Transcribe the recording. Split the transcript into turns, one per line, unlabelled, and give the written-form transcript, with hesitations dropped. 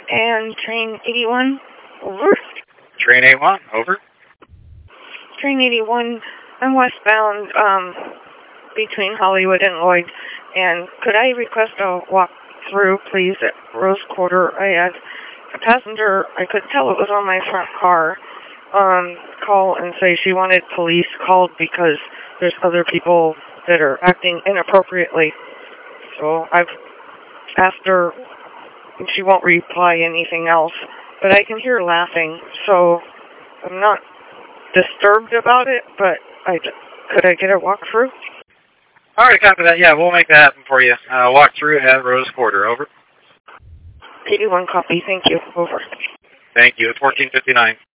And train 81, over.
Train 81, over.
Train 81, I'm westbound between Hollywood and Lloyd. And could I request a walk through, please, at Rose Quarter? I had a passenger, I could tell it was on my front car, call and say she wanted police called because there's other people that are acting inappropriately. So I've asked her, and she won't reply anything else. But I can hear her laughing, so I'm not disturbed about it, but could I get a walkthrough?
All right, copy that. Yeah, we'll make that happen for you. Walk through at Rose Quarter, over.
81 copy, thank you, over.
Thank you. It's 1459.